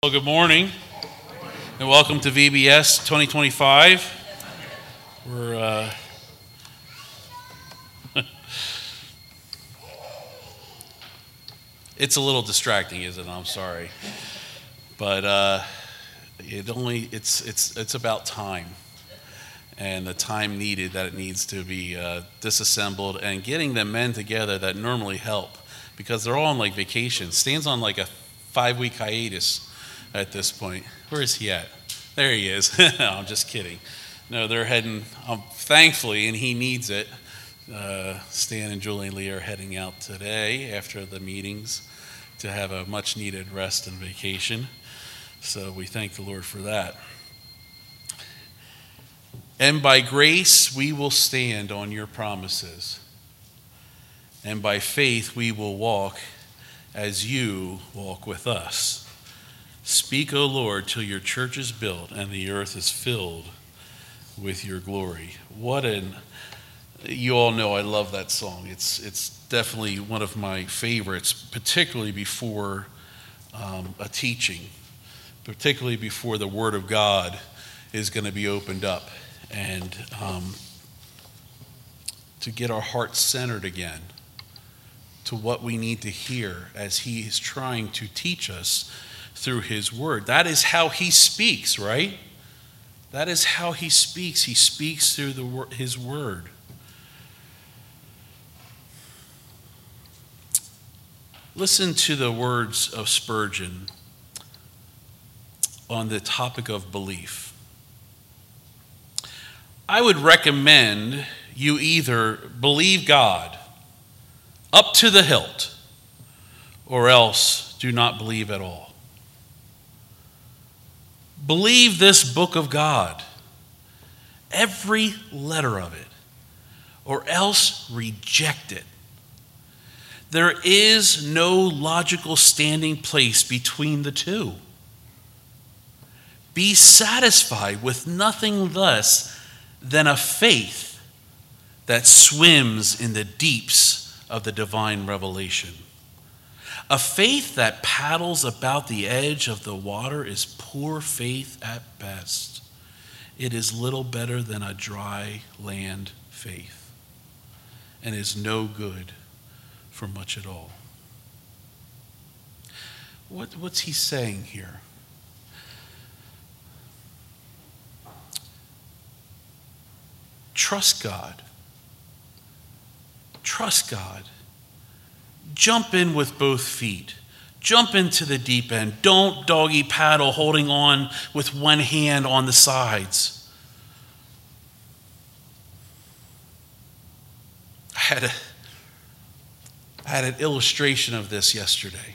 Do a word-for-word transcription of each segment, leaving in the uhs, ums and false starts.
Well, good morning, and welcome to V B S twenty twenty-five. We're uh, it's a little distracting, isn't it? I'm sorry, but uh, it only it's it's it's about time, and the time needed that it needs to be uh, disassembled, and getting the men together that normally help, because they're all on like vacation. Stan's on like a five-week hiatus at this point. Where is he at? There he is. No, I'm just kidding. No, they're heading, um, thankfully, and he needs it. Uh, Stan and Julie and Lee are heading out today after the meetings to have a much-needed rest and vacation. So we thank the Lord for that. And by grace we will stand on your promises. And by faith we will walk as you walk with us. Speak, O Lord, till your church is built and the earth is filled with your glory. What an, you all know I love that song. It's it's definitely one of my favorites, particularly before um, a teaching, particularly before the Word of God is going to be opened up, and um, to get our hearts centered again to what we need to hear as He is trying to teach us through His Word. That is how He speaks, right? That is how He speaks. He speaks through the His Word. Listen to the words of Spurgeon on the topic of belief. I would recommend you either believe God up to the hilt, or else do not believe at all. Believe this book of God, every letter of it, or else reject it. There is no logical standing place between the two. Be satisfied with nothing less than a faith that swims in the deeps of the divine revelation. A faith that paddles about the edge of the water is poor faith at best. It is little better than a dry land faith, and is no good for much at all. What, what's he saying here? Trust God. Trust God. Jump in with both feet. Jump into the deep end. Don't doggy paddle holding on with one hand on the sides. I had a, I had an illustration of this yesterday.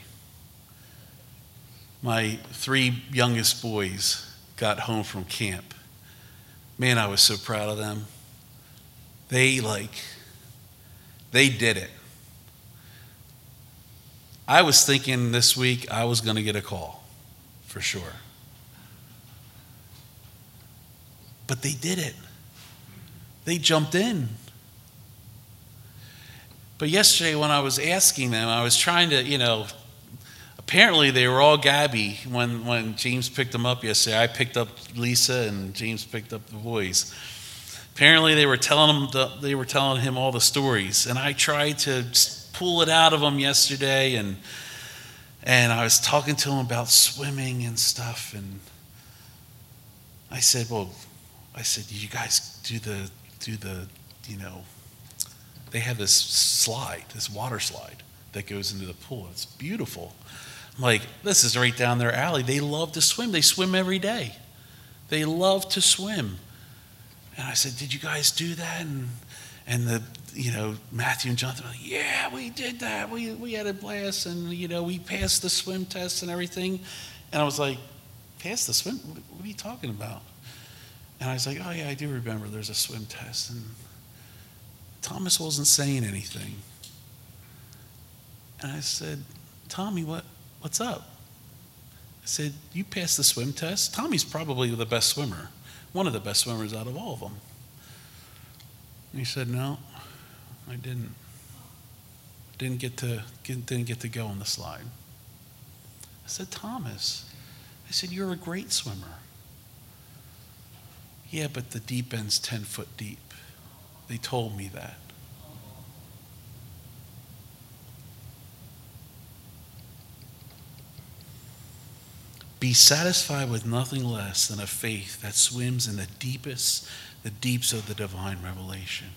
My three youngest boys got home from camp. Man, I was so proud of them. They like, they did it. I was thinking this week I was going to get a call, for sure. But they did it. They jumped in. But yesterday when I was asking them, I was trying to, you know, apparently they were all gabby when, when James picked them up yesterday. I picked up Lisa and James picked up the boys. Apparently they were telling him the, they were telling him all the stories, and I tried to pull it out of him yesterday, and and I was talking to him about swimming and stuff, and I said, well, I said, did you guys do the do the you know, they have this slide, this water slide that goes into the pool. It's beautiful. I'm like, this is right down their alley. They love to swim. They swim every day. They love to swim. And I said, did you guys do that? And and the you know, Matthew and Jonathan were like, yeah, we did that. We we had a blast, and you know, we passed the swim test and everything. And I was like, passed the swim? What, what are you talking about? And I was like, oh yeah, I do remember there's a swim test. And Thomas wasn't saying anything. And I said, Tommy, what what's up? I said, you passed the swim test? Tommy's probably the best swimmer, one of the best swimmers out of all of them. And he said, no, I didn't. Didn't get to get, didn't get to go on the slide. I said, Thomas. I said, you're a great swimmer. Yeah, but the deep end's ten foot deep. They told me that. Be satisfied with nothing less than a faith that swims in the deepest, the deeps of the divine revelation.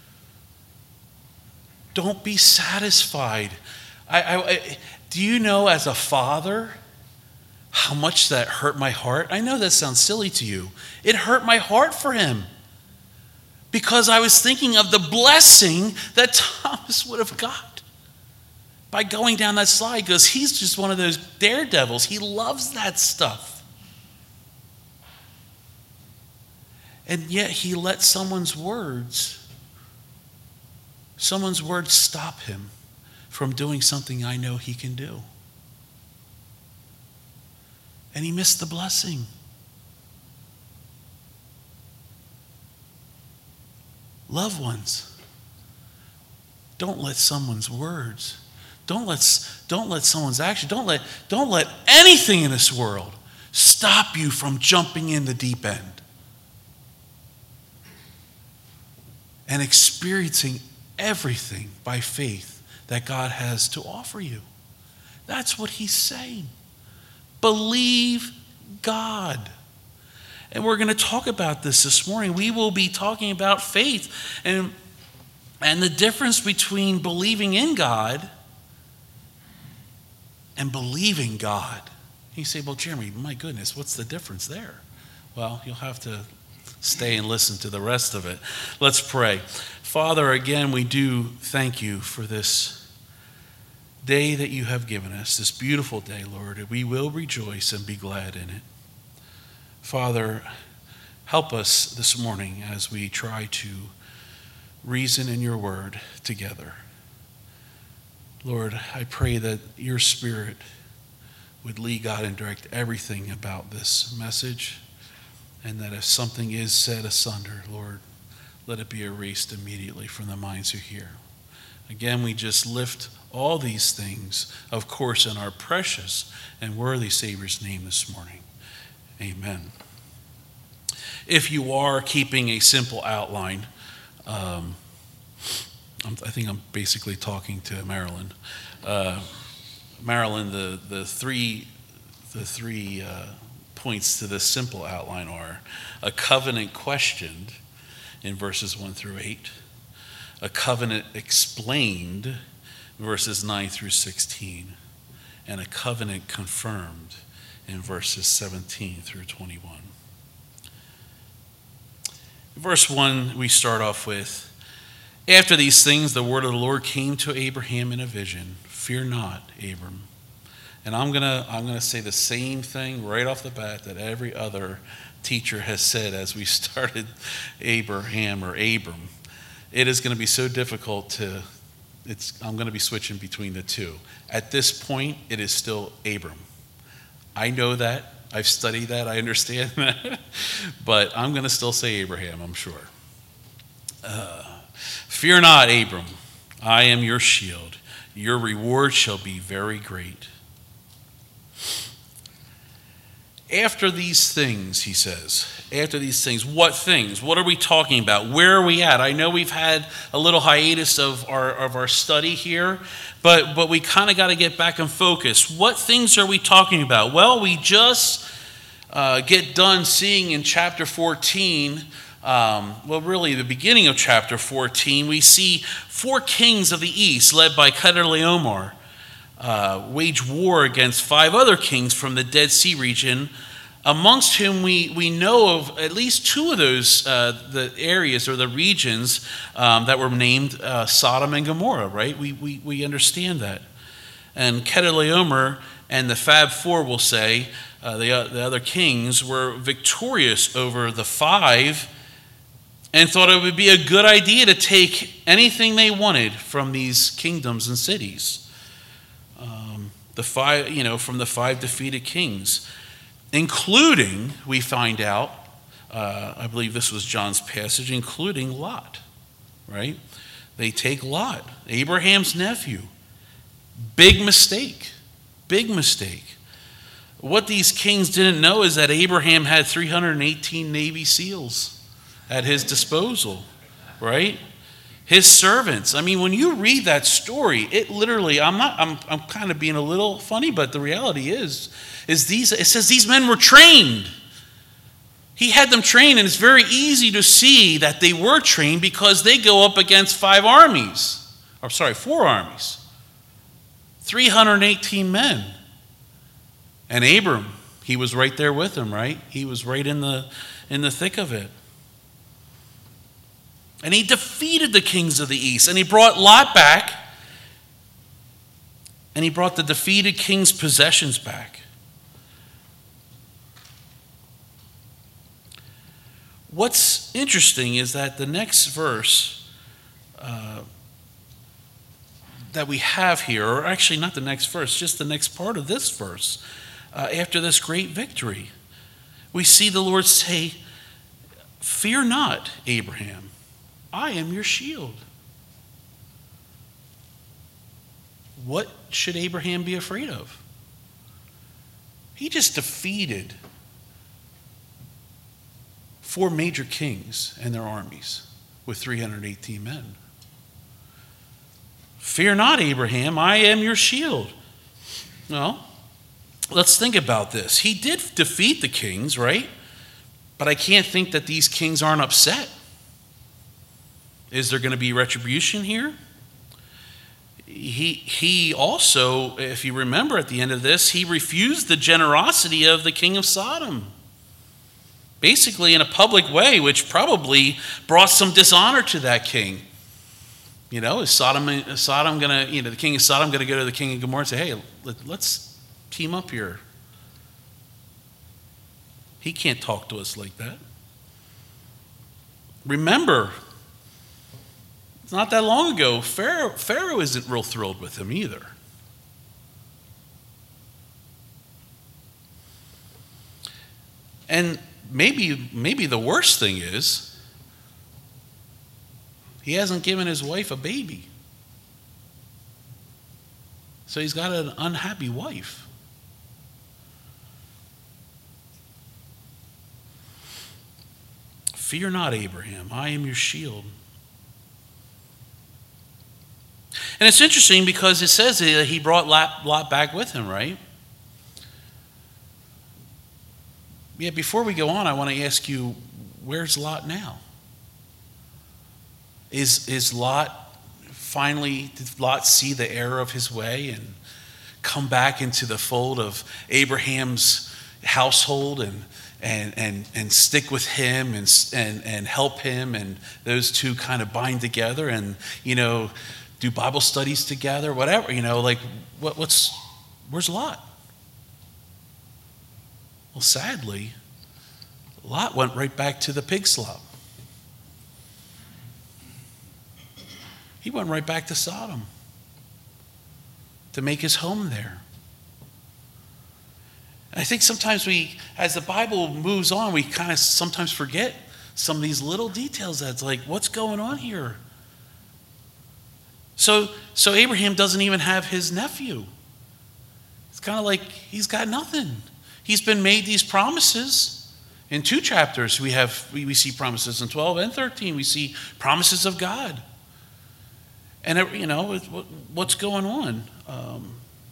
Don't be satisfied. I, I, I, do you know, as a father, how much that hurt my heart? I know that sounds silly to you. It hurt my heart for him because I was thinking of the blessing that Thomas would have got by going down that slide, because he's just one of those daredevils. He loves that stuff. And yet he let someone's words, someone's words stop him from doing something I know he can do. And he missed the blessing. Loved ones, don't let someone's words, don't let, don't let someone's action, don't let, don't let anything in this world stop you from jumping in the deep end and experiencing everything by faith that God has to offer you. That's what he's saying. Believe God. And we're going to talk about this this morning. We will be talking about faith and, and the difference between believing in God and believing God. You say, well, Jeremy, my goodness, what's the difference there? Well, you'll have to stay and listen to the rest of it. Let's pray. Father, again, we do thank you for this day that you have given us, this beautiful day, Lord. We will rejoice and be glad in it. Father, help us this morning as we try to reason in your word together. Lord, I pray that your Spirit would lead, God, and direct everything about this message, and that if something is said asunder, Lord, let it be erased immediately from the minds who hear. Again, we just lift all these things, of course, in our precious and worthy Savior's name this morning. Amen. If you are keeping a simple outline, um, I think I'm basically talking to Marilyn. Uh, Marilyn, the, the three, the three uh, points to this simple outline are a covenant questioned in verses one through eight, a covenant explained, verses nine through sixteen, and a covenant confirmed in verses seventeen through twenty-one. Verse one, we start off with, after these things, the word of the Lord came to Abraham in a vision. Fear not, Abram. And I'm gonna I'm gonna say the same thing right off the bat that every other teacher has said as we started Abraham or Abram. It is going to be so difficult to. It's I'm going to be switching between the two. At this point, it is still Abram. I know that. I've studied that. I understand that. But I'm going to still say Abraham, I'm sure. Uh, Fear not, Abram. I am your shield. Your reward shall be very great. After these things, he says, after these things, what things? What are we talking about? Where are we at? I know we've had a little hiatus of our of our study here, but, but we kind of got to get back in focus. What things are we talking about? Well, we just uh, get done seeing in chapter fourteen, um, well, really the beginning of chapter fourteen, we see four kings of the east led by Chedorlaomer Uh, wage war against five other kings from the Dead Sea region, amongst whom we, we know of at least two of those uh, the areas or the regions um, that were named uh, Sodom and Gomorrah, right? We, we, we understand that. And Chedorlaomer and the Fab Four will say, uh, the, uh, the other kings were victorious over the five and thought it would be a good idea to take anything they wanted from these kingdoms and cities. Um, the five, you know, from the five defeated kings, including, we find out, uh, I believe this was John's passage, including Lot, right? They take Lot, Abraham's nephew. Big mistake, big mistake. What these kings didn't know is that Abraham had three hundred eighteen Navy SEALs at his disposal, right? His servants. I mean, when you read that story, it literally, I'm not, I'm, I'm kind of being a little funny, but the reality is, is these, it says these men were trained. He had them trained, and it's very easy to see that they were trained because they go up against five armies, or sorry, four armies, three hundred eighteen men. And Abram, he was right there with them, right? He was right in the in the thick of it. And he defeated the kings of the east, and he brought Lot back, and he brought the defeated king's possessions back. What's interesting is that the next verse uh, that we have here, or actually not the next verse, just the next part of this verse, uh, after this great victory, we see the Lord say, "Fear not, Abraham, I am your shield." What should Abraham be afraid of? He just defeated four major kings and their armies with three hundred eighteen men. Fear not, Abraham, I am your shield. Well, let's think about this. He did defeat the kings, right? But I can't think that these kings aren't upset. Is there going to be retribution here? He, he also, if you remember at the end of this, he refused the generosity of the king of Sodom. Basically in a public way, which probably brought some dishonor to that king. You know, is Sodom, is Sodom going to, you know, the king of Sodom going to go to the king of Gomorrah and say, hey, let, let's team up here? He can't talk to us like that. Remember, it's not that long ago, Pharaoh, Pharaoh isn't real thrilled with him either. And maybe, maybe the worst thing is, he hasn't given his wife a baby. So he's got an unhappy wife. Fear not, Abraham, I am your shield. And it's interesting because it says that he brought Lot, Lot back with him, right? Yeah, before we go on, I want to ask you, where's Lot now? Is, is Lot finally, did Lot see the error of his way and come back into the fold of Abraham's household and and and, and stick with him and, and, and help him, and those two kind of bind together and, you know, do Bible studies together, whatever, you know, like, what, what's, where's Lot? Well, sadly, Lot went right back to the pig slop. He went right back to Sodom to make his home there. And I think sometimes we, as the Bible moves on, we kind of sometimes forget some of these little details that's like, what's going on here? So, so Abraham doesn't even have his nephew. It's kind of like he's got nothing. He's been made these promises. In two chapters, we have we, we see promises. In twelve and thirteen, we see promises of God. And, you know, what's going on? Um,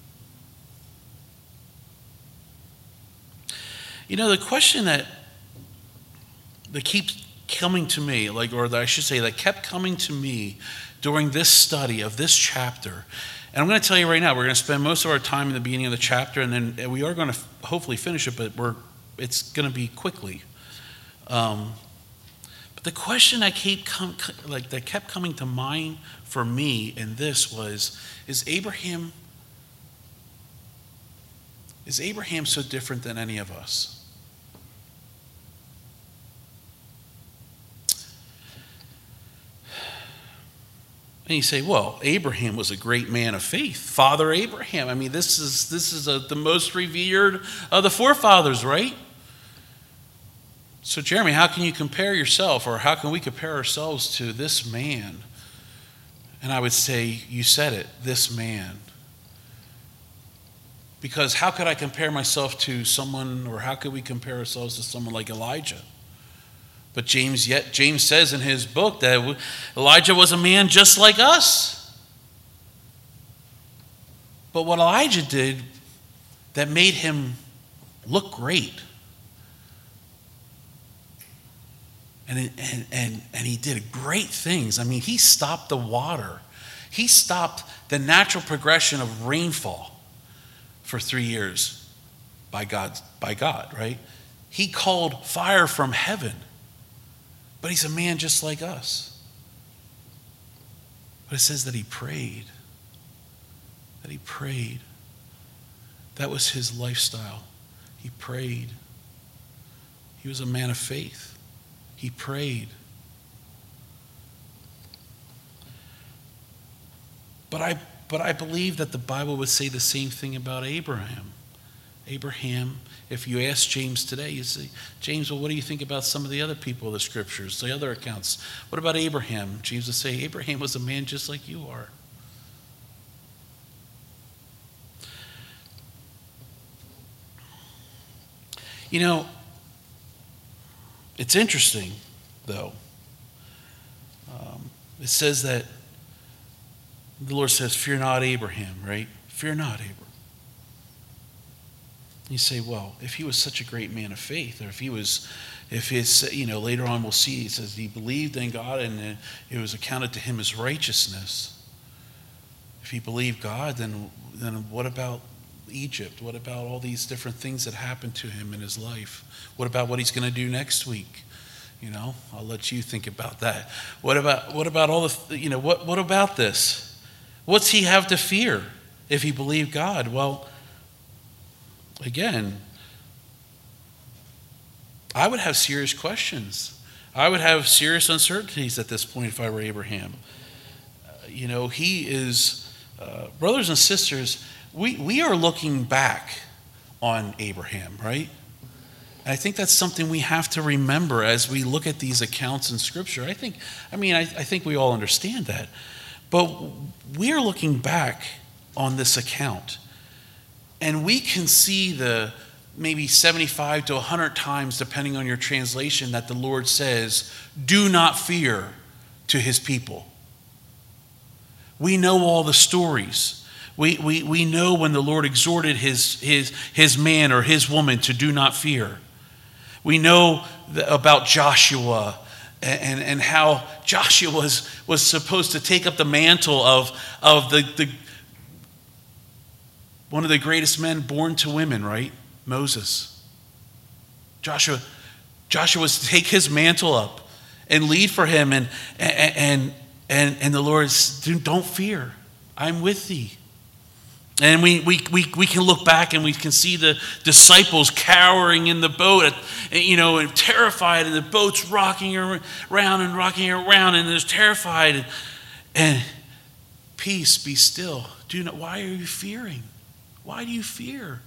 you know, the question that, that keeps coming to me, like, or that I should say, that kept coming to me during this study of this chapter. And I'm going to tell you right now, we're going to spend most of our time in the beginning of the chapter, and then we are going to hopefully finish it, but we're it's going to be quickly. Um, but the question that kept com- like that kept coming to mind for me in this was: Is Abraham is Abraham so different than any of us? And you say, well, Abraham was a great man of faith. Father Abraham. I mean, this is this is a, the most revered of the forefathers, right? So, Jeremy, how can you compare yourself, or how can we compare ourselves to this man? And I would say, you said it, this man. Because how could I compare myself to someone, or how could we compare ourselves to someone like Elijah? But James yet James says in his book that Elijah was a man just like us. But what Elijah did that made him look great, and, and, and, and he did great things. I mean, he stopped the water. He stopped the natural progression of rainfall for three years by God, by God, right? He called fire from heaven. But he's a man just like us. But it says that he prayed. That he prayed. That was his lifestyle. He prayed. He was a man of faith. He prayed. But I but I believe that the Bible would say the same thing about Abraham. Abraham, if you ask James today, you say, James, well, what do you think about some of the other people of the scriptures, the other accounts? What about Abraham? James would say, Abraham was a man just like you are. You know, it's interesting, though. Um, it says that the Lord says, fear not, Abraham, right? Fear not, Abraham. You say, well, if he was such a great man of faith, or if he was, if his, you know, later on we'll see, he says he believed in God and it was accounted to him as righteousness. If he believed God, then, then what about Egypt? What about all these different things that happened to him in his life? What about what he's going to do next week? You know, I'll let you think about that. What about, what about all the, you know, what, what about this? What's he have to fear if he believed God? Well, again, I would have serious questions. I would have serious uncertainties at this point if I were Abraham. Uh, you know, he is, uh, brothers and sisters, we, we are looking back on Abraham, right? And I think that's something we have to remember as we look at these accounts in Scripture. I think, I mean, I, I think we all understand that. But we are looking back on this account, and we can see the maybe seventy-five to one hundred times, depending on your translation, that the Lord says, do not fear to his people. We know all the stories. We, we, we know when the Lord exhorted his, his, his man or his woman to do not fear. We know the, about Joshua and, and how Joshua was, was supposed to take up the mantle of, of the, the one of the greatest men born to women, right? Moses. Joshua, Joshua was to take his mantle up and lead for him. And, and, and, and the Lord said, don't fear. I'm with thee. And we, we, we, we can look back and we can see the disciples cowering in the boat, you know, and terrified, and the boat's rocking around and rocking around, and they're terrified. And peace, be still. Do not, why are you fearing? Why do you fear?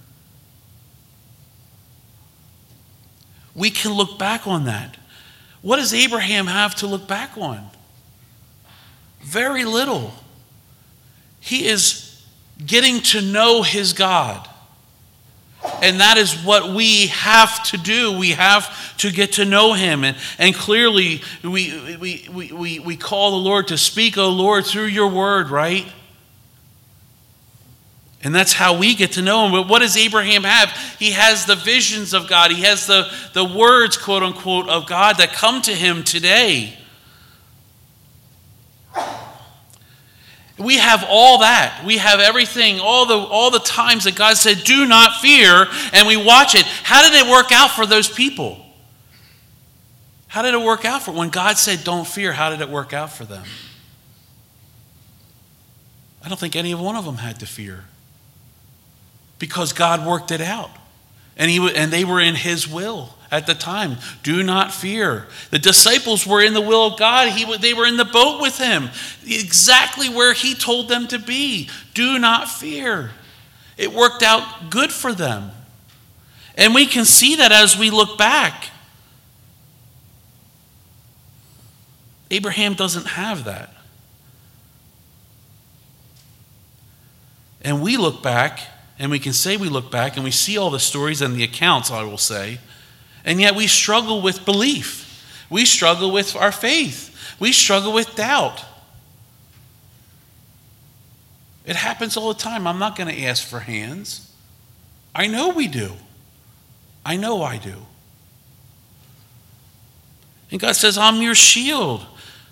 We can look back on that. What does Abraham have to look back on? Very little. He is getting to know his God. And that is what we have to do. We have to get to know him. And, and clearly, we, we, we, we, we call the Lord to speak, O Lord, through your word, right? And that's how we get to know him. But what does Abraham have? He has the visions of God. He has the, the words, quote unquote, of God that come to him today. We have all that. We have everything, all the all the times that God said, do not fear, and we watch it. How did it work out for those people? How did it work out for when God said, don't fear? How did it work out for them? I don't think any one of them had to fear, because God worked it out, and he and they were in his will at the time. Do not fear. The disciples were in the will of God. He, they were in the boat with him, exactly where he told them to be. Do not fear. It worked out good for them. And we can see that as we look back. Abraham doesn't have that. And we look back and we can say we look back and we see all the stories and the accounts, I will say, and yet we struggle with belief. We struggle with our faith. We struggle with doubt. It happens all the time. I'm not going to ask for hands. I know we do. I know I do. And God says, I'm your shield.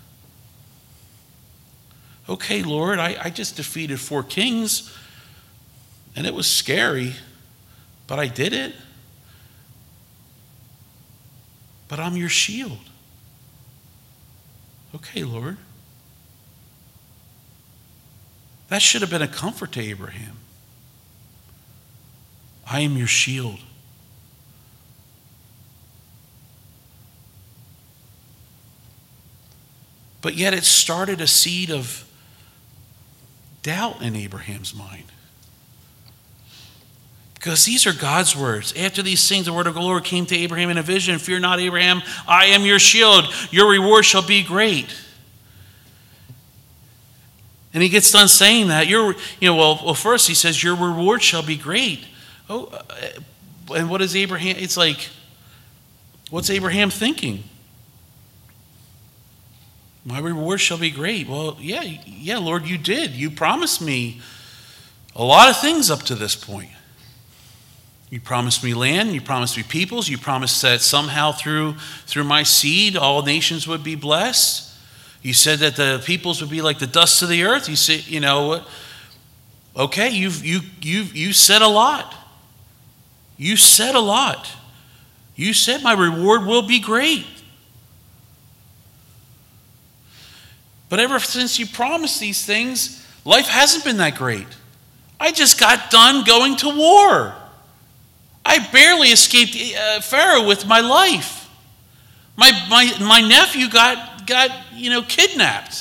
Okay, Lord, I, I just defeated four kings, and it was scary, but I did it. But I'm your shield. Okay, Lord. That should have been a comfort to Abraham. I am your shield. But yet it started a seed of doubt in Abraham's mind. Because these are God's words. After these things, the word of the Lord came to Abraham in a vision. Fear not, Abraham, I am your shield. Your reward shall be great. And he gets done saying that. Your, you know, well, well, first he says, your reward shall be great. Oh, and what is Abraham? It's like, what's Abraham thinking? My reward shall be great. Well, yeah, yeah, Lord, you did. You promised me a lot of things up to this point. You promised me land, you promised me peoples, you promised that somehow through through my seed all nations would be blessed. You said that the peoples would be like the dust of the earth. You said, you know, okay, you've you you you said a lot. You said a lot. You said my reward will be great. But ever since you promised these things, life hasn't been that great. I just got done going to war. I barely escaped uh, Pharaoh with my life. My, my, my nephew got, got, you know, kidnapped.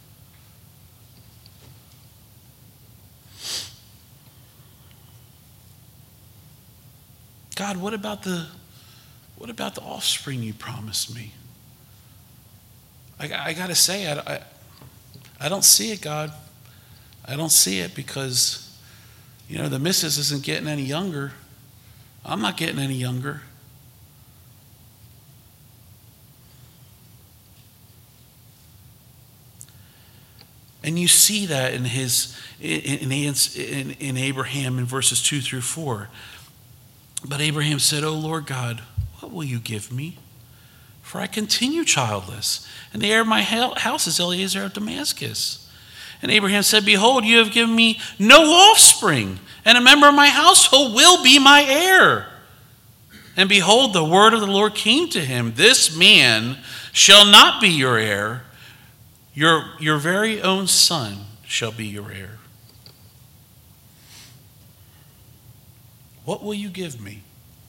God, what about the, what about the offspring you promised me? I, I got to say, I, I, I don't see it, God. I don't see it because, you know, the missus isn't getting any younger. I'm not getting any younger. And you see that in his in, in, in Abraham in verses two through four. But Abraham said, "O Lord God, what will you give me? For I continue childless, and the heir of my house is Eliezer of Damascus." And Abraham said, "Behold, you have given me no offspring, and a member of my household will be my heir." And behold, the word of the Lord came to him, "This man shall not be your heir. Your, your very own son shall be your heir." What will you give me?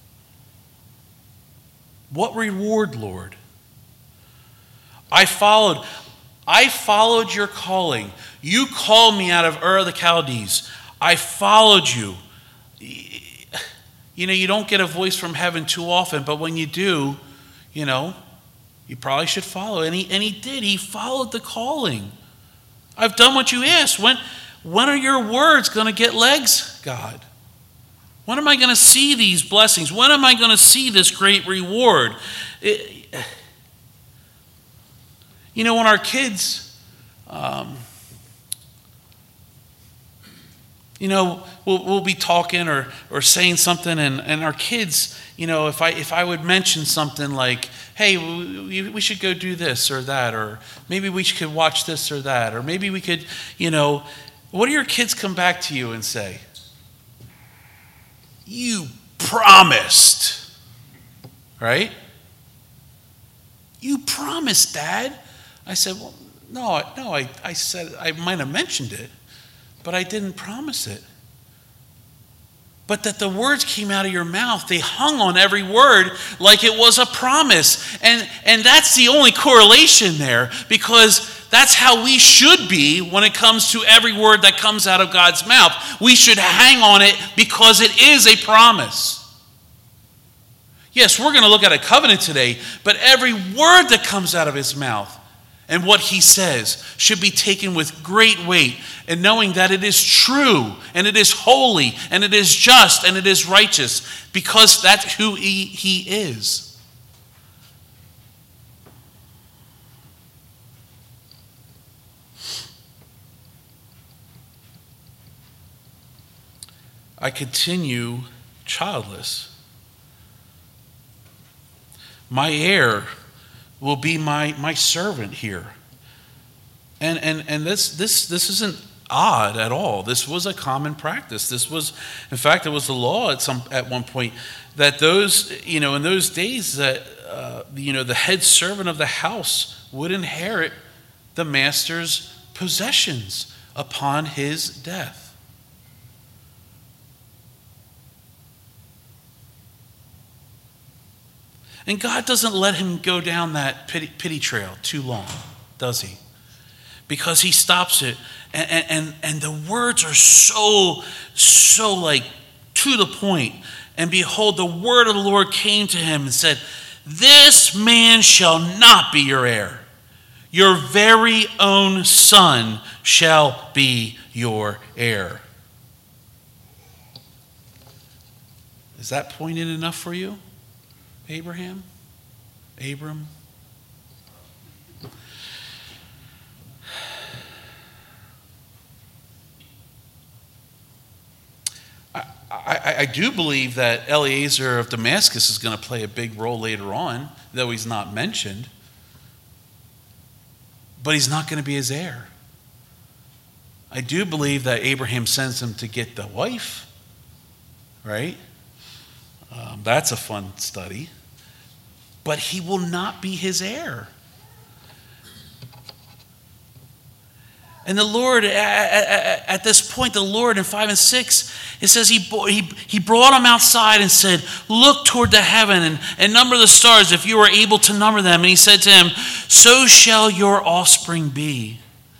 What reward, Lord? I followed, I followed your calling. You called me out of Ur of the Chaldees. I followed you. You know, you don't get a voice from heaven too often, but when you do, you know, you probably should follow. And he, and he did. He followed the calling. I've done what you asked. When, when are your words going to get legs, God? When am I going to see these blessings? When am I going to see this great reward? It, you know, when our kids, um, you know, we'll, we'll be talking or, or saying something, and, and our kids, you know, if I if I would mention something like, "Hey, we, we should go do this or that," or maybe we could watch this or that, or maybe we could, you know, what do your kids come back to you and say? "You promised," right? "You promised, Dad." I said, "Well, no, no, I, I said I might have mentioned it, but I didn't promise it." But that the words came out of your mouth, they hung on every word like it was a promise. And, and that's the only correlation there, because that's how we should be when it comes to every word that comes out of God's mouth. We should hang on it because it is a promise. Yes, we're going to look at a covenant today, but every word that comes out of his mouth and what he says should be taken with great weight, and knowing that it is true, and it is holy, and it is just, and it is righteous, because that's who he, he is. I continue childless. My heir will be my, my servant here. And and and this this this isn't odd at all. This was a common practice. This was, in fact, it was the law at some at one point that those, you know, in those days that uh, you know, the head servant of the house would inherit the master's possessions upon his death. And God doesn't let him go down that pity, pity trail too long, does he? Because he stops it. And, and, and the words are so, so like to the point. And behold, the word of the Lord came to him and said, this man shall not be your heir. Your very own son shall be your heir. Is that poignant enough for you? Abraham? Abram? I, I, I do believe that Eliezer of Damascus is going to play a big role later on, though he's not mentioned. But he's not going to be his heir. I do believe that Abraham sends him to get the wife, right? Um, that's a fun study. But he will not be his heir. And the Lord, at, at this point, the Lord in five and six, it says he, he, he brought him outside and said, look toward the heaven and, and number the stars if you are able to number them. And he said to him, so shall your offspring be.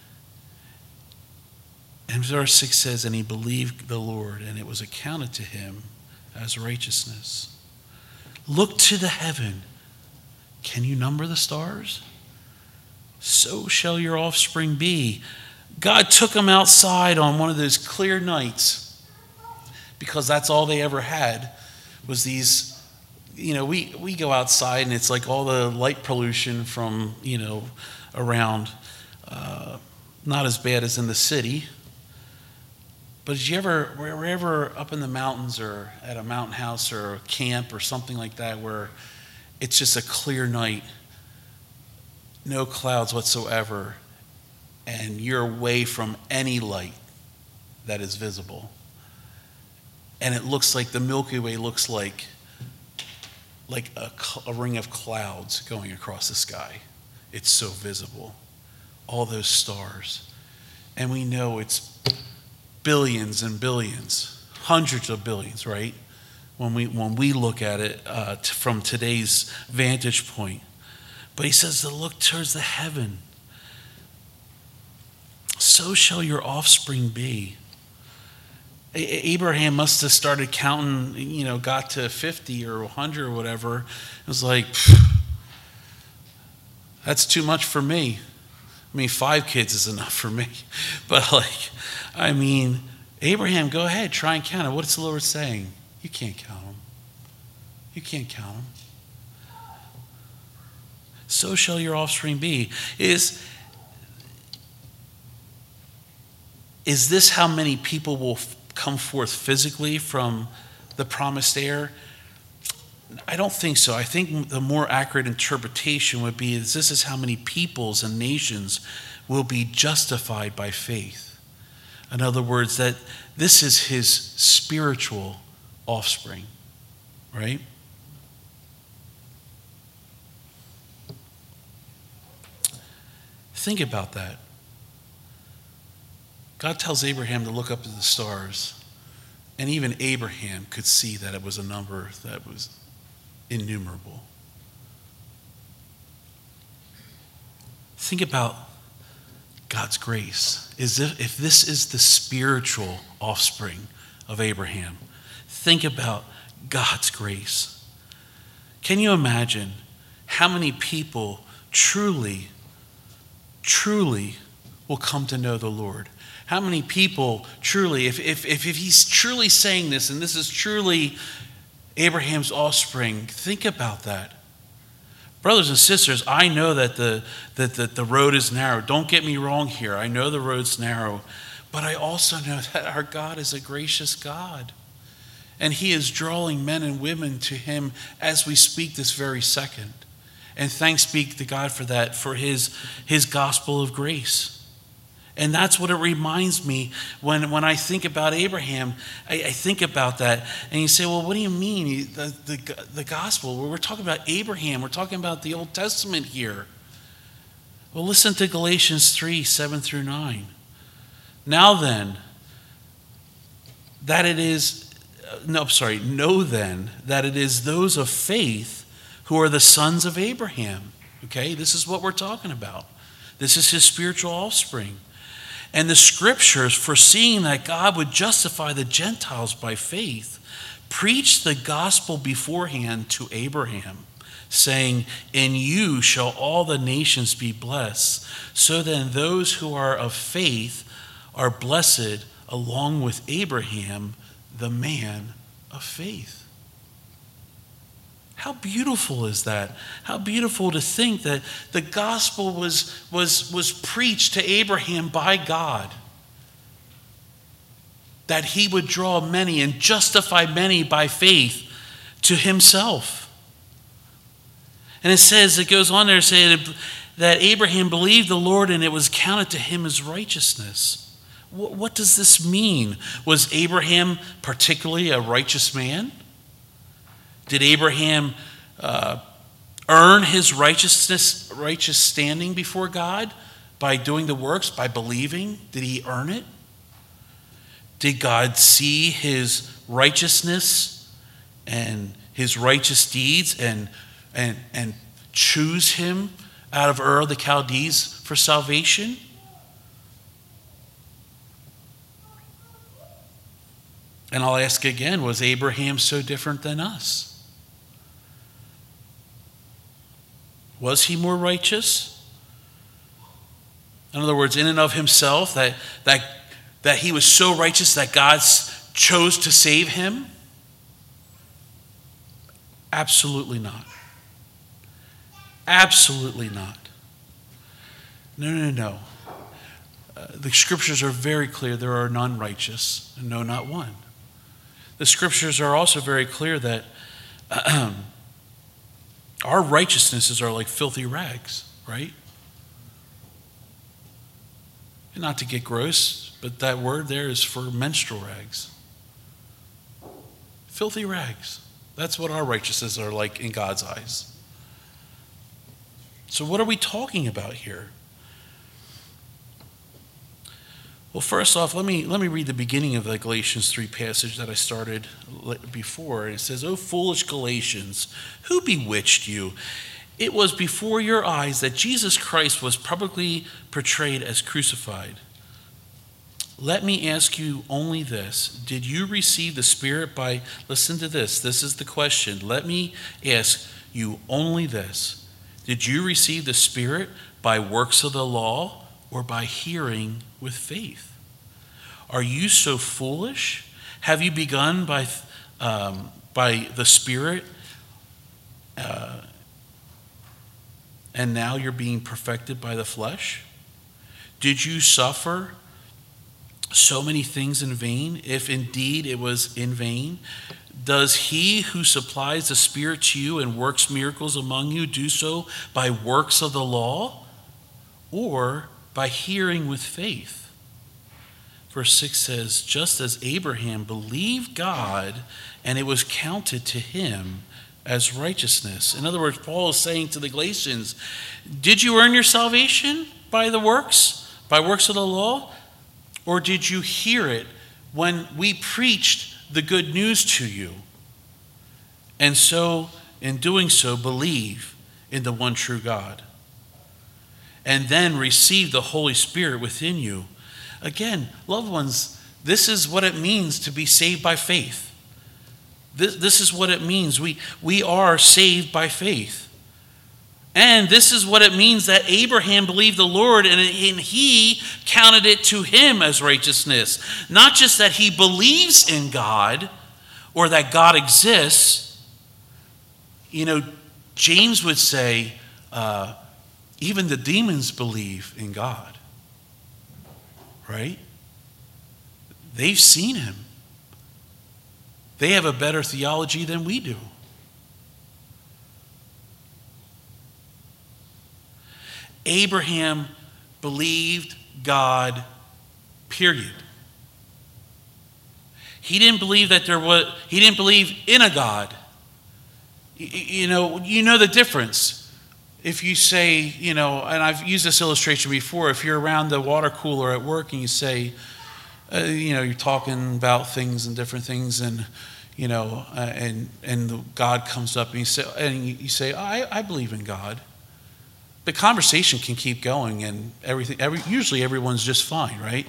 And verse six says, and he believed the Lord, and it was accounted to him as righteousness. Look to the heaven. Can you number the stars? So shall your offspring be. God took them outside on one of those clear nights, because that's all they ever had was these, you know, we, we go outside and it's like all the light pollution from, you know, around, uh, not as bad as in the city. But did you ever, were you ever up in the mountains or at a mountain house or a camp or something like that where it's just a clear night, no clouds whatsoever, and you're away from any light that is visible? And it looks like the Milky Way looks like, like a, a ring of clouds going across the sky. It's so visible. All those stars. And we know it's billions and billions, hundreds of billions, right? When we when we look at it uh, t- from today's vantage point. But he says to look towards the heaven. So shall your offspring be. A- Abraham must have started counting, you know, got to fifty or one hundred or whatever. It was like, that's too much for me. I mean, five kids is enough for me. But like, I mean, Abraham, go ahead, try and count it. What's the Lord saying? You can't count them. You can't count them. So shall your offspring be. Is, is this how many people will f- come forth physically from the promised heir? I don't think so. I think the more accurate interpretation would be is this is how many peoples and nations will be justified by faith. In other words, that this is his spiritual offspring, right? Think about that. God tells Abraham to look up at the stars, and even Abraham could see that it was a number that was innumerable. Think about God's grace. Is if, if this is the spiritual offspring of Abraham, think about God's grace. Can you imagine how many people truly truly will come to know the Lord? How many people truly, if, if, if, if he's truly saying this, and this is truly Abraham's offspring, think about that. Brothers and sisters, I know that the, that the, the road is narrow. Don't get me wrong here. I know the road's narrow. But I also know that our God is a gracious God. And he is drawing men and women to him as we speak this very second. And thanks be to God for that, for his, his gospel of grace. And that's what it reminds me when, when I think about Abraham. I, I think about that. And you say, well, what do you mean? The, the, the gospel? Well, we're talking about Abraham. We're talking about the Old Testament here. Well, listen to Galatians three, seven through nine. Now then, that it is, no, I'm sorry, know then that it is those of faith who are the sons of Abraham. Okay, this is what we're talking about. This is his spiritual offspring. And the scriptures, foreseeing that God would justify the Gentiles by faith, preached the gospel beforehand to Abraham, saying, in you shall all the nations be blessed. So then those who are of faith are blessed along with Abraham, the man of faith. How beautiful is that? How beautiful to think that the gospel was, was, was preached to Abraham by God. That he would draw many and justify many by faith to himself. And it says, it goes on there to say that Abraham believed the Lord and it was counted to him as righteousness. What, what does this mean? Was Abraham particularly a righteous man? Did Abraham uh, earn his righteousness, righteous standing before God by doing the works, by believing? Did he earn it? Did God see his righteousness and his righteous deeds and, and, and choose him out of Ur of the Chaldees for salvation? And I'll ask again, was Abraham so different than us? Was he more righteous? In other words, in and of himself, that, that, that he was so righteous that God chose to save him? Absolutely not. Absolutely not. No, no, no. Uh, the scriptures are very clear. There are none righteous, no, not one. The scriptures are also very clear that uh, our righteousnesses are like filthy rags, right? And not to get gross, but that word there is for menstrual rags. Filthy rags. That's what our righteousnesses are like in God's eyes. So what are we talking about here? Well, first off, let me let me read the beginning of the Galatians three passage that I started before. It says, "O foolish Galatians, who bewitched you? It was before your eyes that Jesus Christ was publicly portrayed as crucified. Let me ask you only this. Did you receive the Spirit by," listen to this, this is the question. Let me ask you only this. Did you receive the Spirit by works of the law or by hearing with faith? Are you so foolish? Have you begun by, um, by the Spirit uh, and now you're being perfected by the flesh? Did you suffer so many things in vain, if indeed it was in vain? Does he who supplies the Spirit to you and works miracles among you do so by works of the law or by hearing with faith? Verse six says, just as Abraham believed God and it was counted to him as righteousness. In other words, Paul is saying to the Galatians, did you earn your salvation by the works, by works of the law? Or did you hear it when we preached the good news to you? And so, in doing so, believe in the one true God. And then receive the Holy Spirit within you. Again, loved ones, this is what it means to be saved by faith. This, this is what it means. We, we are saved by faith. And this is what it means that Abraham believed the Lord and he counted it to him as righteousness. Not just that he believes in God or that God exists. You know, James would say, uh, even the demons believe in God. Right? They've seen him. They have a better theology than we do. Abraham believed God, period. He didn't believe that there was, he didn't believe in a God. You, you know, you know the difference. If you say, you know, and I've used this illustration before, if you're around the water cooler at work and you say, uh, you know, you're talking about things and different things and, you know, uh, and and the God comes up and you say, and you, you say, oh, I, I believe in God. The conversation can keep going and everything, every, usually everyone's just fine, right?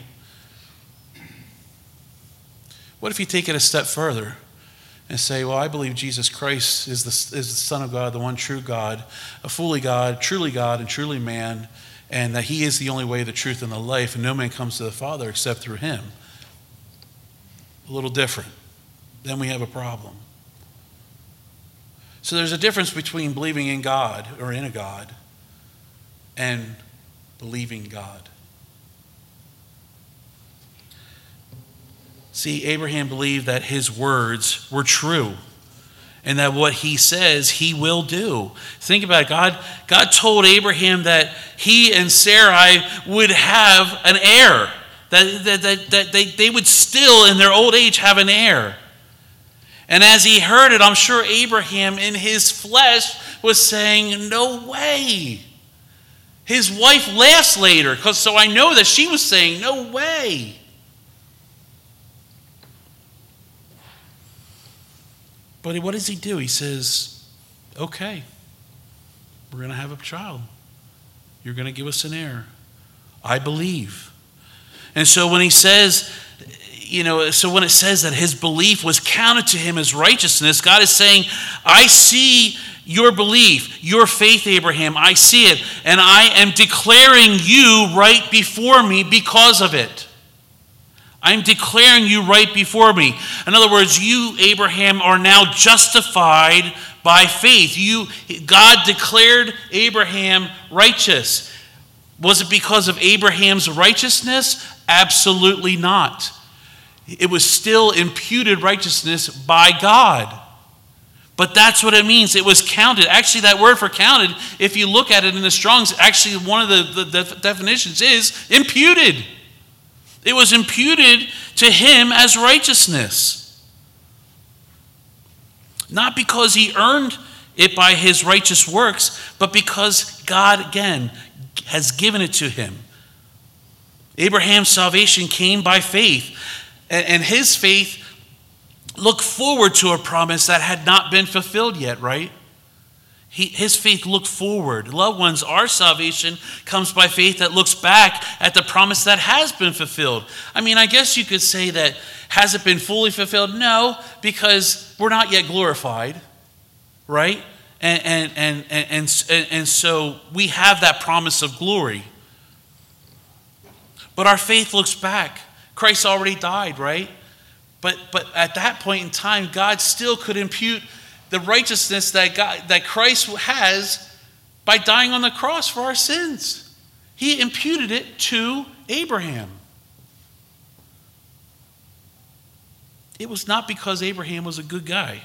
What if you take it a step further and say, well, I believe Jesus Christ is the, is the Son of God, the one true God, a fully God, truly God, and truly man, and that he is the only way, the truth, and the life, and no man comes to the Father except through him. A little different. Then we have a problem. So there's a difference between believing in God or in a God and believing God. See, Abraham believed that his words were true and that what he says he will do. Think about it. God, God told Abraham that he and Sarai would have an heir, that, that, that, that they, they would still in their old age have an heir. And as he heard it, I'm sure Abraham in his flesh was saying, no way. His wife laughs later, because so I know that she was saying, no way. But what does he do? He says, okay, we're going to have a child. You're going to give us an heir. I believe. And so when he says, you know, so when it says that his belief was counted to him as righteousness, God is saying, I see your belief, your faith, Abraham, I see it, and I am declaring you right before me because of it. I'm declaring you right before me. In other words, you, Abraham, are now justified by faith. You, God declared Abraham righteous. Was it because of Abraham's righteousness? Absolutely not. It was still imputed righteousness by God. But that's what it means. It was counted. Actually, that word for counted, if you look at it in the Strong's, actually one of the, the, the definitions is imputed. It was imputed to him as righteousness. Not because he earned it by his righteous works, but because God, again, has given it to him. Abraham's salvation came by faith, and his faith looked forward to a promise that had not been fulfilled yet, right? He, his faith looked forward. Loved ones, our salvation comes by faith that looks back at the promise that has been fulfilled. I mean, I guess you could say that, has it been fully fulfilled? No, because we're not yet glorified, right? And, and, and, and, and, and so we have that promise of glory. But our faith looks back. Christ already died, right? But but at that point in time, God still could impute the righteousness that God, that Christ has by dying on the cross for our sins. He imputed it to Abraham. It was not because Abraham was a good guy.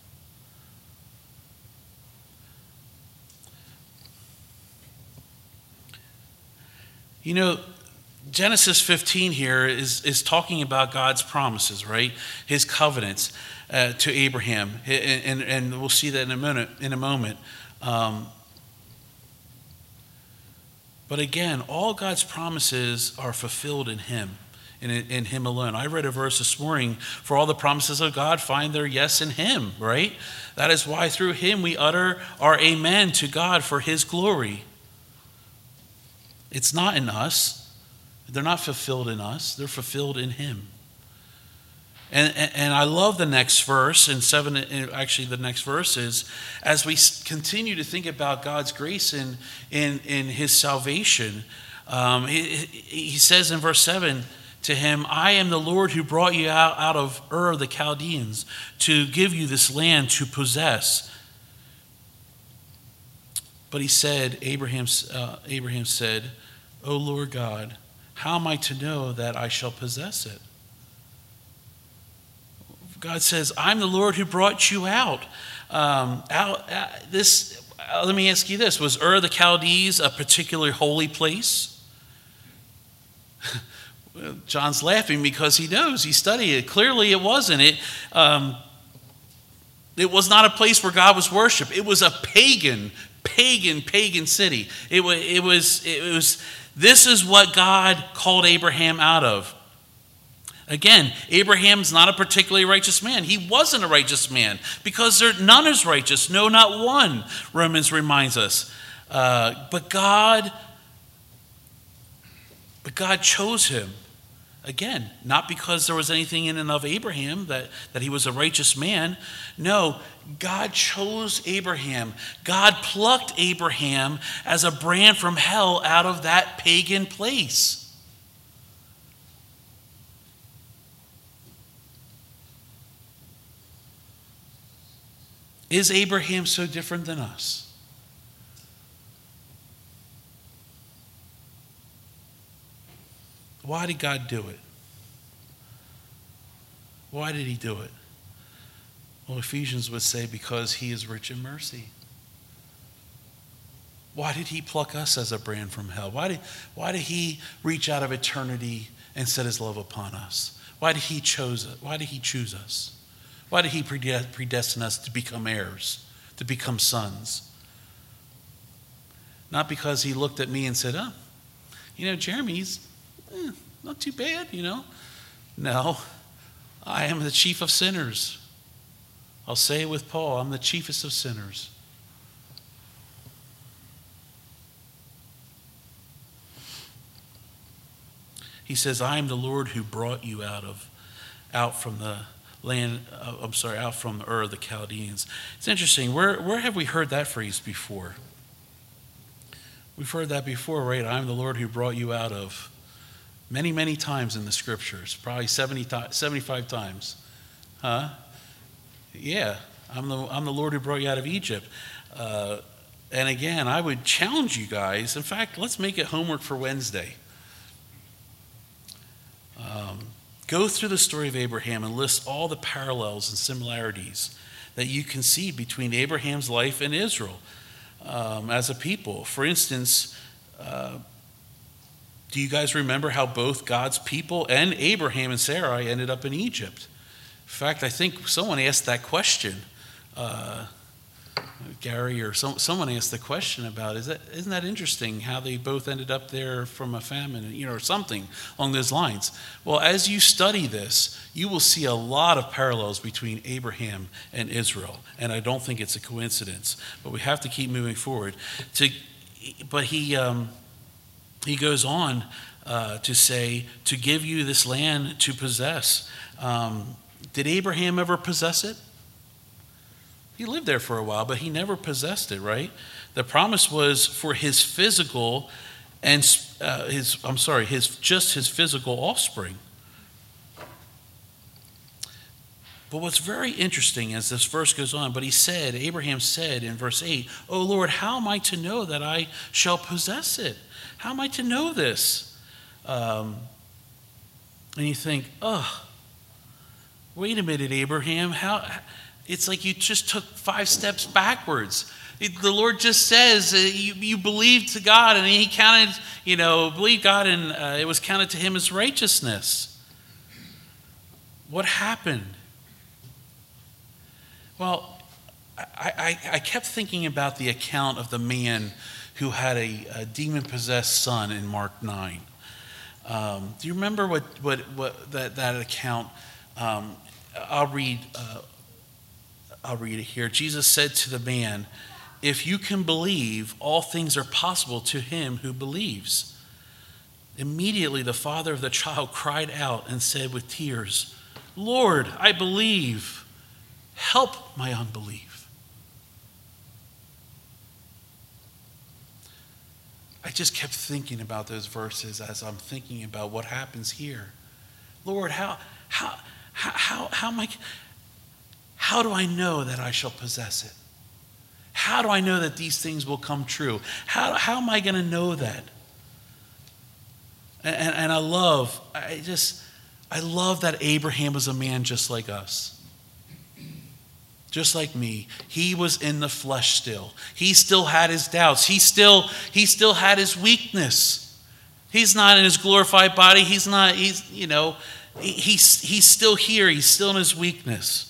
You know, Genesis fifteen here is, is talking about God's promises, right? His covenants uh, to Abraham. And, and, and we'll see that in a minute, in a moment. Um, but again, all God's promises are fulfilled in him, in, in him alone. I read a verse this morning, for all the promises of God find their yes in him, right? That is why through him we utter our amen to God for his glory. It's not in us. They're not fulfilled in us. They're fulfilled in him. And, and, and I love the next verse, and seven, actually the next verse is, as we continue to think about God's grace in, in, in his salvation, um, he, he says in verse seven to him, I am the Lord who brought you out, out of Ur the Chaldeans to give you this land to possess. But he said, Abraham, uh, Abraham said, O Lord God, how am I to know that I shall possess it? God says, I'm the Lord who brought you out. Um, out uh, this. Uh, let me ask you this. Was Ur the Chaldees a particularly holy place? Well, John's laughing because he knows. He studied it. Clearly it wasn't. It, um, it was not a place where God was worshipped. It was a pagan, pagan, pagan city. It was, it was, it was, this is what God called Abraham out of. Again, Abraham's not a particularly righteous man. He wasn't a righteous man because there, none is righteous. No, not one, Romans reminds us. Uh, but God, but God chose him. Again, not because there was anything in and of Abraham that, that he was a righteous man. No, God chose Abraham. God plucked Abraham as a brand from hell out of that pagan place. Is Abraham so different than us? Why did God do it? Why did he do it? Well, Ephesians would say because he is rich in mercy. Why did he pluck us as a brand from hell? Why did, why did he reach out of eternity and set his love upon us? Why did he choose it? Why did he choose us? Why did he predestine us to become heirs, to become sons? Not because he looked at me and said, oh, you know, Jeremy's eh, not too bad, you know. No, I am the chief of sinners. I'll say it with Paul, I'm the chiefest of sinners. He says, I am the Lord who brought you out of, out from the land, uh, I'm sorry, out from Ur, the Chaldeans. It's interesting. Where, where have we heard that phrase before? We've heard that before, right? I'm the Lord who brought you out of. Many, many times in the scriptures. Probably seventy, seventy-five times. Huh? Yeah. I'm the, I'm the Lord who brought you out of Egypt. Uh, and again, I would challenge you guys. In fact, let's make it homework for Wednesday. Um, Go through the story of Abraham and list all the parallels and similarities that you can see between Abraham's life and Israel um, as a people. For instance, uh, do you guys remember how both God's people and Abraham and Sarai ended up in Egypt? In fact, I think someone asked that question. Uh, Gary or some, someone asked the question about, is that, isn't that interesting how they both ended up there from a famine, you know, or something along those lines? Well, as you study this, you will see a lot of parallels between Abraham and Israel, and I don't think it's a coincidence, but we have to keep moving forward. To, but he, um, he goes on uh, to say, to give you this land to possess. Um, did Abraham ever possess it? He lived there for a while, but he never possessed it, right? The promise was for his physical and uh, his, I'm sorry, his just his physical offspring. But what's very interesting as this verse goes on, but he said, Abraham said in verse eight, "O Lord, how am I to know that I shall possess it? How am I to know this?" Um, and you think, oh, wait a minute, Abraham, how... It's like you just took five steps backwards. The Lord just says uh, you, you believed to God, and he counted, you know, believed God, and uh, it was counted to him as righteousness. What happened? Well, I, I, I kept thinking about the account of the man who had a, a demon-possessed son in Mark nine. Um, do you remember what, what, what that, that account? Um, I'll read... Uh, I'll read it here. Jesus said to the man, "If you can believe, all things are possible to him who believes." Immediately the father of the child cried out and said with tears, Lord, I believe. Help my unbelief. I just kept thinking about those verses as I'm thinking about what happens here. Lord, how how how how, how am I how do I know that I shall possess it? How do I know that these things will come true? How how am I going to know that? And, and, and I love, I just, I love that Abraham was a man just like us. Just like me. He was in the flesh still. He still had his doubts. He still, he still had his weakness. He's not in his glorified body. He's not, he's, you know, he, he's, he's still here. He's still in his weakness.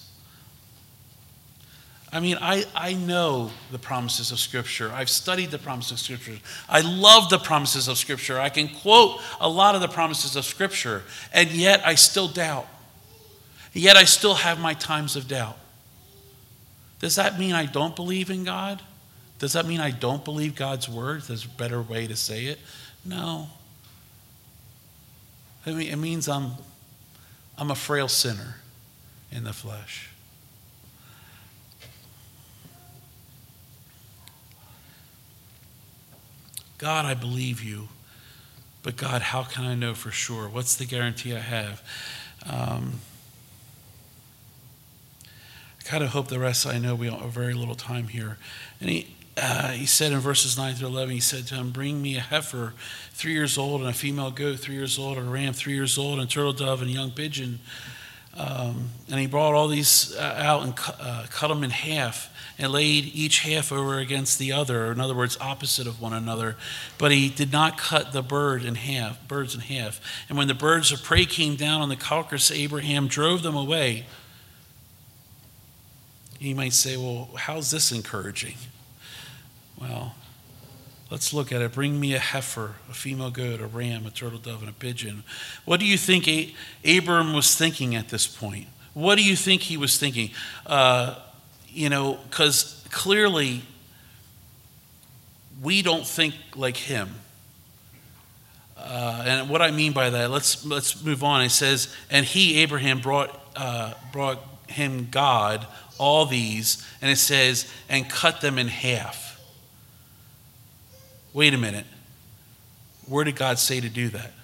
I mean, I, I know the promises of Scripture. I've studied the promises of Scripture. I love the promises of Scripture. I can quote a lot of the promises of Scripture, and yet I still doubt. Yet I still have my times of doubt. Does that mean I don't believe in God? Does that mean I don't believe God's word? There's a better way to say it. No. I mean, it means I'm, I'm a frail sinner in the flesh. God, I believe you. But God, how can I know for sure? What's the guarantee I have? Um, I kind of hope the rest, I know we have very little time here. And he, uh, he said in verses nine through eleven, he said to him, bring me a heifer three years old and a female goat three years old and a ram three years old and a turtle dove and a young pigeon. Um, and he brought all these uh, out and cu- uh, cut them in half and laid each half over against the other, or in other words, opposite of one another. But he did not cut the bird in half, birds in half. And when the birds of prey came down on the carcass, Abraham drove them away. You might say, well, how's this encouraging? Well, let's look at it. Bring me a heifer, a female goat, a ram, a turtle dove, and a pigeon. What do you think a- Abram was thinking at this point? What do you think he was thinking? Uh, you know, because clearly we don't think like him. Uh, and what I mean by that, let's let's move on. It says, and he, Abraham, brought uh, brought him God all these, and it says, and cut them in half. Wait a minute. Where did God say to do that?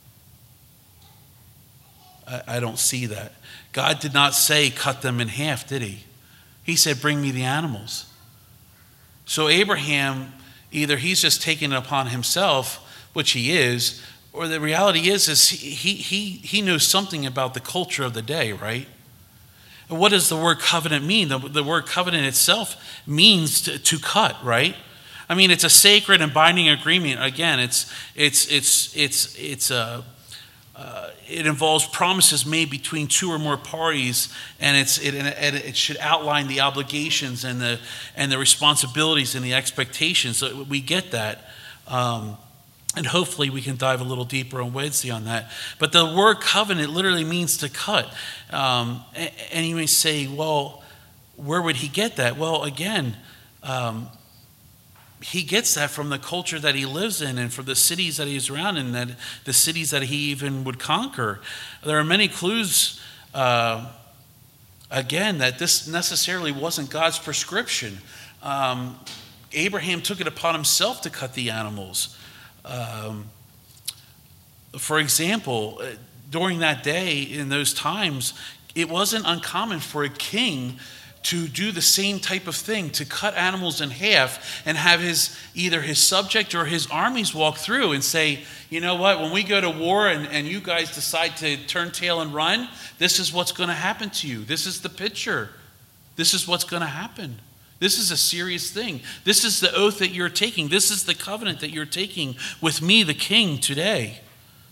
I, I don't see that. God did not say cut them in half, did he? He said, bring me the animals. So Abraham, either he's just taking it upon himself, which he is, or the reality is, is he, he, he knows something about the culture of the day, right? And what does the word covenant mean? The, the word covenant itself means to, to cut, right? I mean, it's a sacred and binding agreement. Again, it's it's it's it's it's a uh, it involves promises made between two or more parties, and it's it and it should outline the obligations and the and the responsibilities and the expectations. So we get that, um, and hopefully we can dive a little deeper on Wednesday on that. But the word covenant literally means to cut, um, and, and you may say, well, where would he get that? Well, again. Um, He gets that from the culture that he lives in and from the cities that he's around in, that the cities that he even would conquer. There are many clues, uh, again, that this necessarily wasn't God's prescription. Um, Abraham took it upon himself to cut the animals. Um, for example, during that day, in those times, it wasn't uncommon for a king to do the same type of thing, to cut animals in half and have his either his subject or his armies walk through and say, you know what, when we go to war and, and you guys decide to turn tail and run, this is what's going to happen to you. This is the picture. This is what's going to happen. This is a serious thing. This is the oath that you're taking. This is the covenant that you're taking with me, the king, today.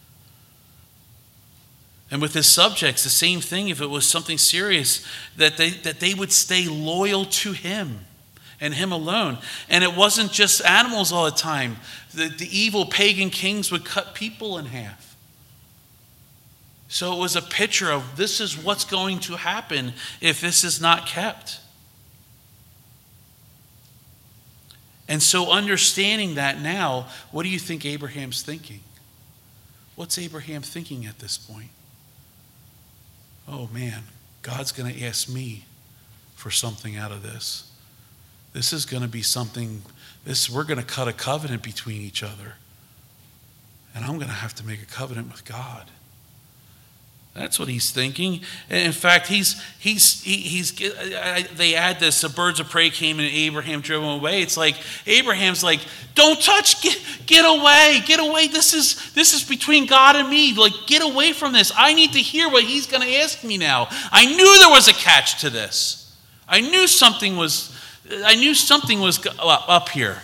And with his subjects, the same thing. If it was something serious, that they that they would stay loyal to him and him alone. And it wasn't just animals all the time. The, the evil pagan kings would cut people in half. So it was a picture of this is what's going to happen if this is not kept. And so understanding that now, what do you think Abraham's thinking? What's Abraham thinking at this point? oh man, God's going to ask me for something out of this. This is going to be something, this we're going to cut a covenant between each other. And I'm going to have to make a covenant with God. That's what he's thinking. In fact, he's he's he, he's. They add this: the birds of prey came and Abraham drove them away. It's like Abraham's like, "Don't touch, get get away, get away. This is this is between God and me. Like, get away from this. I need to hear what he's going to ask me now. I knew there was a catch to this. I knew something was. I knew something was up here."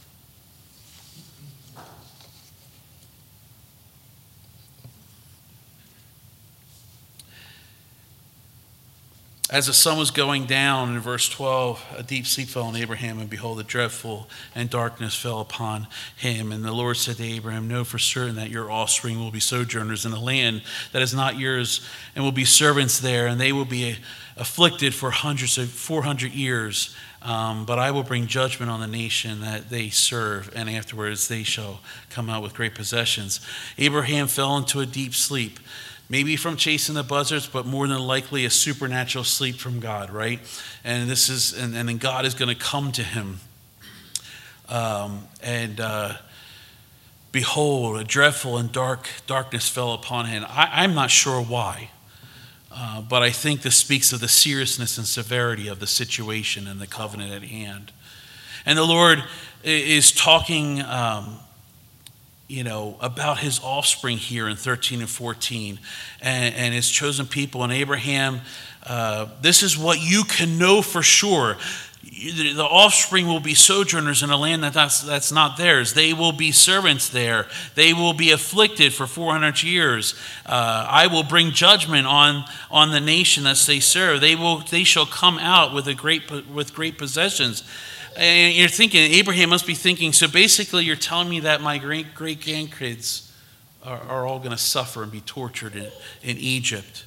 As the sun was going down, in verse twelve, a deep sleep fell on Abraham, and behold, a dreadful and darkness fell upon him. And the Lord said to Abraham, know for certain that your offspring will be sojourners in a land that is not yours, and will be servants there, and they will be afflicted for hundreds of four hundred years. Um, but I will bring judgment on the nation that they serve, and afterwards they shall come out with great possessions. Abraham fell into a deep sleep. Maybe from chasing the buzzards, but more than likely a supernatural sleep from God, right? And this is, and, and then God is going to come to him. Um, and uh, behold, a dreadful and dark darkness fell upon him. I, I'm not sure why, uh, but I think this speaks of the seriousness and severity of the situation and the covenant at hand. And the Lord is talking Um, you know, about his offspring here in thirteen and fourteen and, and his chosen people. And Abraham, uh, this is what you can know for sure. The offspring will be sojourners in a land that that's, that's not theirs. They will be servants there. They will be afflicted for four hundred years. Uh, I will bring judgment on, on the nation that they serve. They will, they shall come out with a great, with great possessions. And you're thinking, Abraham must be thinking, so basically you're telling me that my great great grandkids are, are all going to suffer and be tortured in, in Egypt.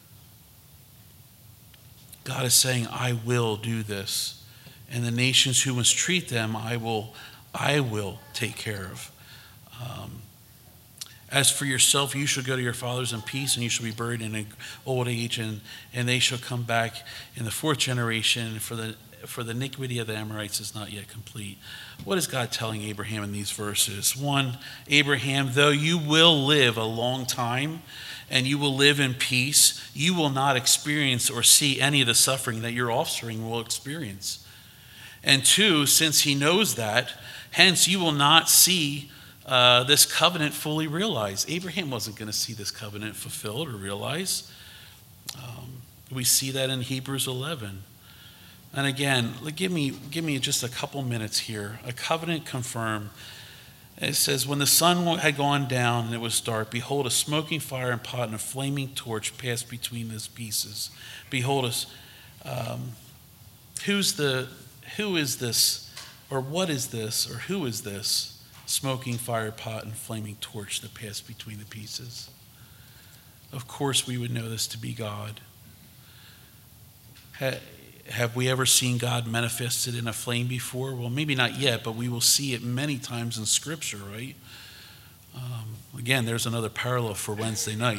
God is saying, I will do this. And the nations who mistreat them, I will, I will take care of. Um, As for yourself, you shall go to your fathers in peace, and you shall be buried in an old age, and, and they shall come back in the fourth generation, for the for the iniquity of the Amorites is not yet complete. What is God telling Abraham in these verses? One, Abraham, though you will live a long time and you will live in peace, you will not experience or see any of the suffering that your offspring will experience. And two, since he knows that, hence you will not see uh, this covenant fully realized. Abraham wasn't going to see this covenant fulfilled or realized. Um, we see that in Hebrews eleven. And again, give me give me just a couple minutes here. A covenant confirmed. It says, when the sun had gone down and it was dark, behold, a smoking fire and pot and a flaming torch passed between those pieces. Behold, us. Um, who's the? Who is this? Or what is this? Or who is this smoking fire pot and flaming torch that passed between the pieces? Of course, we would know this to be God. Ha- Have we ever seen God manifested in a flame before? Well, maybe not yet, but we will see it many times in Scripture, right? Um, again, there's another parallel for Wednesday night.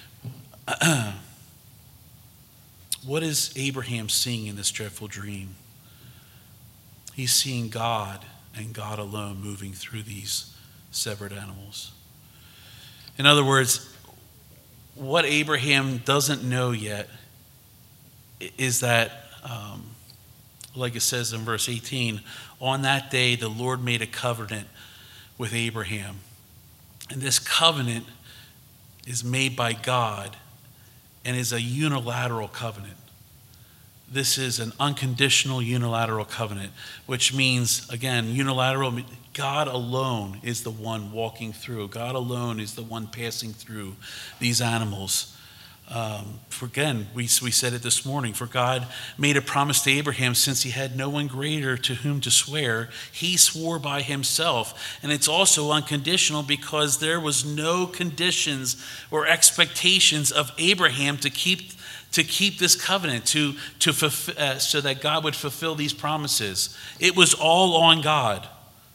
What is Abraham seeing in this dreadful dream? He's seeing God and God alone moving through these severed animals. In other words, what Abraham doesn't know yet is that Um, like it says in verse eighteen, on that day the Lord made a covenant with Abraham. And this covenant is made by God and is a unilateral covenant. This is an unconditional unilateral covenant, which means, again, unilateral, God alone is the one walking through. God alone is the one passing through these animals. Um, for again, we, we said it this morning, for God made a promise to Abraham since he had no one greater to whom to swear. He swore by himself. And it's also unconditional because there was no conditions or expectations of Abraham to keep to keep this covenant, to, to uh, so that God would fulfill these promises. It was all on God.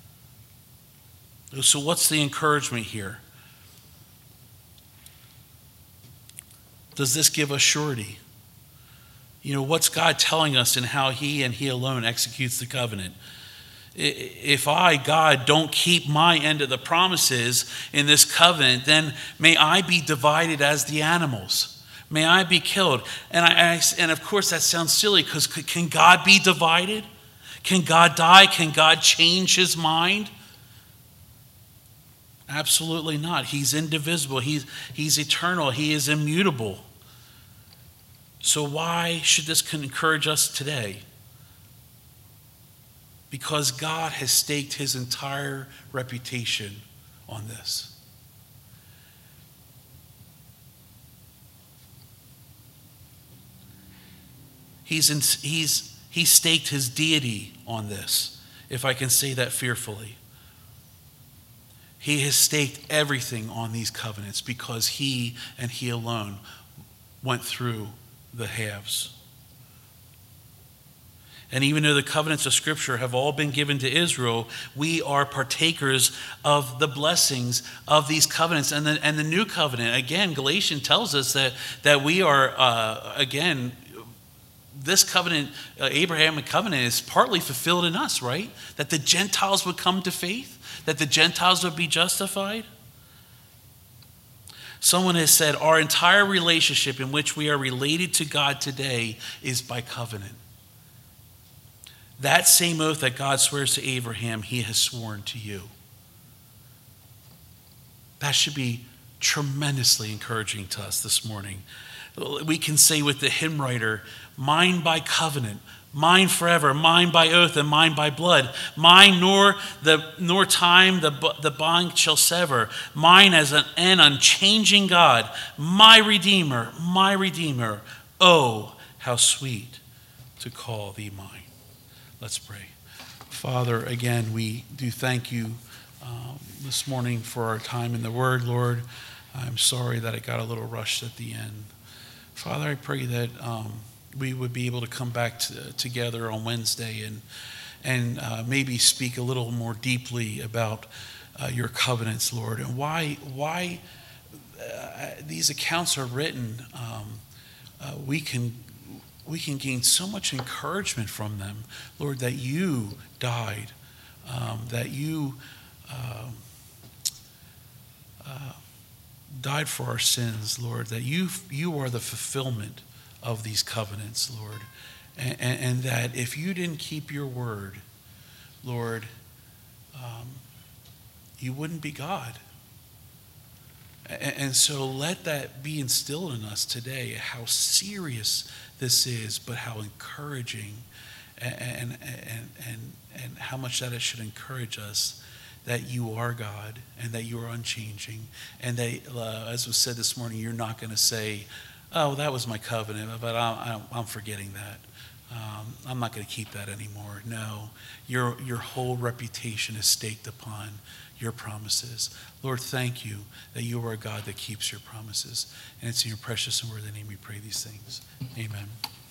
So what's the encouragement here? Does this give us surety? You know, what's God telling us in how he and he alone executes the covenant? If I, God, don't keep my end of the promises in this covenant, then may I be divided as the animals. May I be killed. And, I, I and of course that sounds silly, because can God be divided? Can God die? Can God change his mind? Absolutely not. He's indivisible. He's, he's eternal. He is immutable. So why should this encourage us today? Because God has staked his entire reputation on this. He's, in, he's, he staked his deity on this, if I can say that fearfully. He has staked everything on these covenants because he and he alone went through the halves. And even though the covenants of Scripture have all been given to Israel, we are partakers of the blessings of these covenants. And the, and the new covenant, again, Galatians tells us that, that we are, uh, again, this covenant, uh, Abrahamic covenant, is partly fulfilled in us, right? That the Gentiles would come to faith, that the Gentiles would be justified. Someone has said our entire relationship in which we are related to God today is by covenant. That same oath that God swears to Abraham, he has sworn to you. That should be tremendously encouraging to us this morning. We can say with the hymn writer, mine by covenant, mine forever, mine by oath, and mine by blood. Mine nor the nor time the, the bond shall sever. Mine as an, an unchanging God, my Redeemer, my Redeemer. Oh, how sweet to call thee mine. Let's pray. Father, again, we do thank you um, this morning for our time in the Word, Lord. I'm sorry that it got a little rushed at the end. Father, I pray that um, we would be able to come back to, together on Wednesday and and uh, maybe speak a little more deeply about uh, your covenants, Lord, and why why uh, these accounts are written. Um, uh, we can we can gain so much encouragement from them, Lord, that you died, um, that you uh, uh, died for our sins, Lord, that you you are the fulfillment of these covenants, Lord, and, and, and that if you didn't keep your word, Lord, um, you wouldn't be God. And, and so let that be instilled in us today, how serious this is, but how encouraging and, and, and, and, and how much that it should encourage us that you are God and that you are unchanging, and that, uh, as was said this morning, you're not going to say, oh, that was my covenant, but I'm, I'm forgetting that. Um, I'm not going to keep that anymore. No, your, your whole reputation is staked upon your promises. Lord, thank you that you are a God that keeps your promises. And it's in your precious and worthy name we pray these things. Amen.